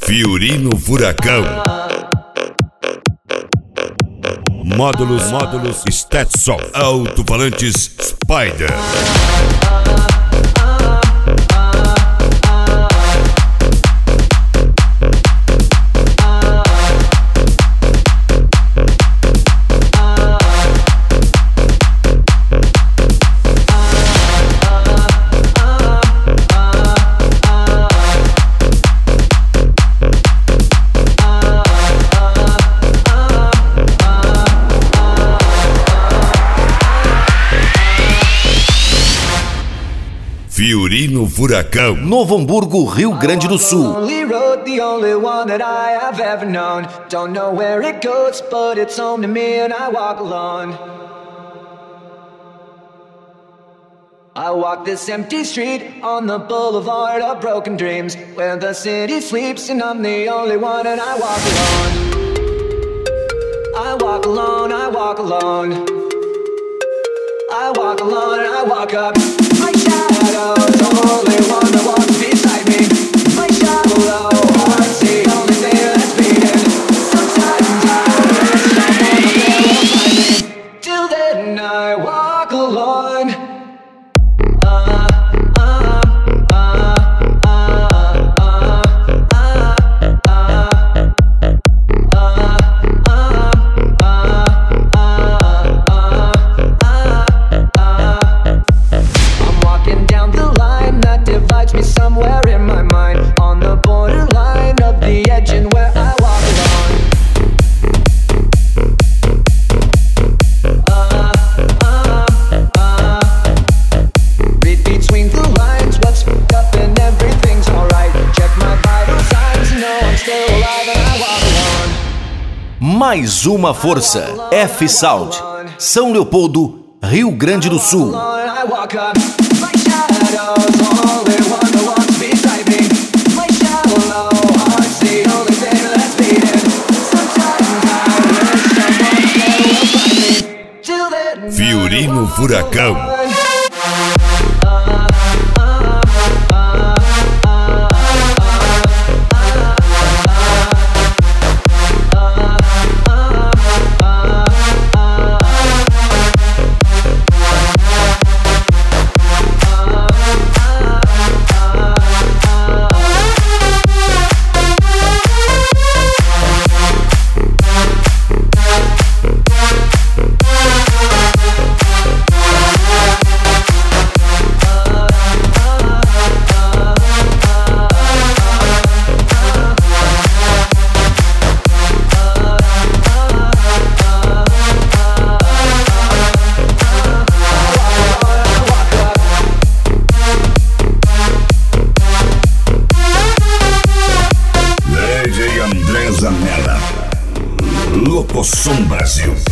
Fiorino Furacão. Módulos Stetson. Alto-falantes Spider. Fiorino Furacão. Novo Hamburgo, Rio Grande do Sul. I walk this empty street on the boulevard of broken dreams, where the city sleeps and I'm the only one, and I walk alone. I walk alone, I walk alone. I walk alone and I walk up. My shadow's only one that walks beside me. My shallow heart's the only thing that's beating. Sometimes I wish someone up there will find me. Till then I walk alone. Somewhere in my mind, on the borderline of the edge, and where I walk alone. Read between the lines, what's fucked up and everything's alright. Check my vital signs, know I'm still alive and I walk alone. Mais uma força. F-Sound. São Leopoldo, Rio Grande do Sul. I walk up. My shadow's only one that walks beside me. My shallow heart's the only thing that's beating. Sometimes I wish someone there will find me. Till then, Fiorino Furacão. Locosom Brasil.